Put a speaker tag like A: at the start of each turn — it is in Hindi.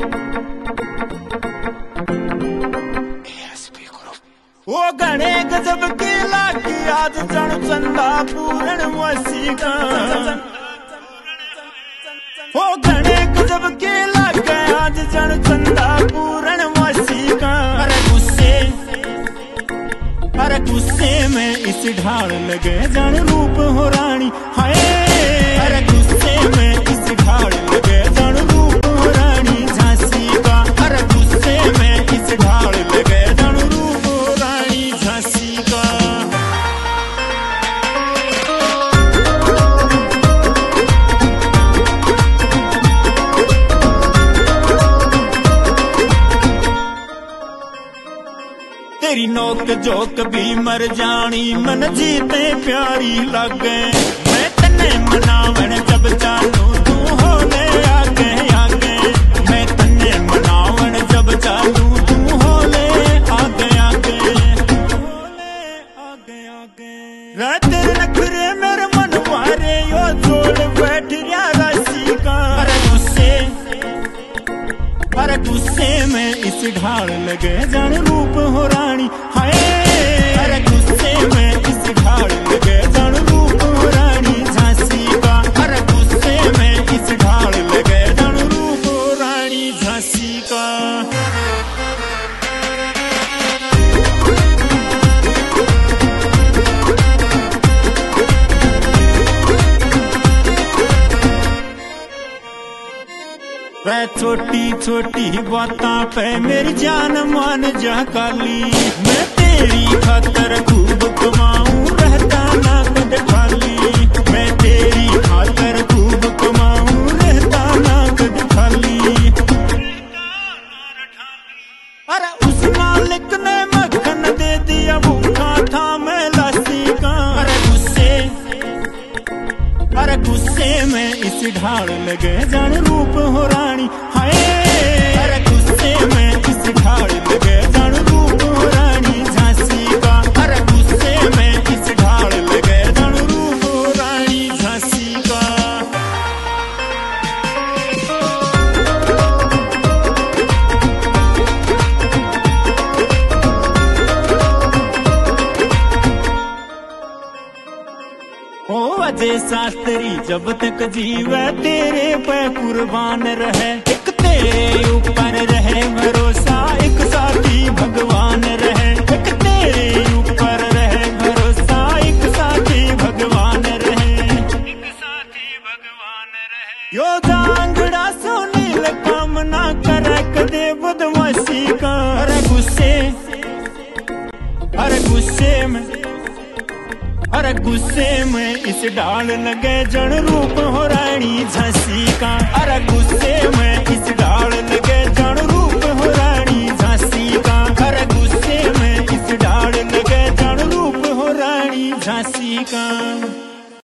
A: वो घने गजब की लागी आज जन चंदा पूरण वसीका। वो घने गजब की लागे आज जन चंदा पूरण वसीका। अरे गुस्से में इस ढाल लगे जन रूप हो रानी हाय। अरे गुस्से में इस ढाल लगे जन रूप हो रानी झांसी का। अरे गुस्से में इस ढाल लगे जन रूप हो रानी झांसी का। तेरी नोक जोक भी मर जानी मन जीते प्यारी लागे। मैं तन्ने मनावन जब चालू तू होले आगे आगे। मैं तन्ने मनावन जब चालू तू होले आगे आगे। रात नखरे मेरे मन मारे यो जोड़ बैठ गया राशि का। अरे गुस्से में इस ढाल लगे जन रूप हो रानी हाय। अरे गुस्से में इस ढाल लगे जन रूप हो रानी झांसी का। अरे गुस्से में इस ढाल लगे जन रूप हो रानी झांसी का। वह छोटी छोटी बातां पे मेरी जान मान जा काली। मैं तेरी खातर खूब कमाऊं रहता ना कद खाली। मैं तेरी खातर खूब कमाऊं रहता ना कद खाली। अरे उस मालिक ने मक्खन दे दिया भूखा था मैं लासी का। अरे गुस्से में इस ढाल लगे जन रूप हो रानी हाय। अरे गुस्से में इस ढाल लगे जन रूप हो रानी झांसी का। अरे गुस्से में इस ढाल लगे जन रूप हो रानी झांसी का। ओ अजय शास्त्री जब तक जीवे तेरे पे कुर्बान रहे। एक तेरे ऊपर रहे भरोसा एक साथी भगवान रहे। एक तेरे ऊपर रहे भरोसा एक साथी भगवान रहे। यो जांगड़ा सुनील कामना करे कदे बदमाशी का। अरे गुस्से में इस ढाल लगे जन रूप हो रानी झांसी का। अरे गुस्से में इस ढाल लगे जन रूप हो रानी झांसी का। अरे गुस्से में इस ढाल लगे जन रूप हो रानी झांसी का।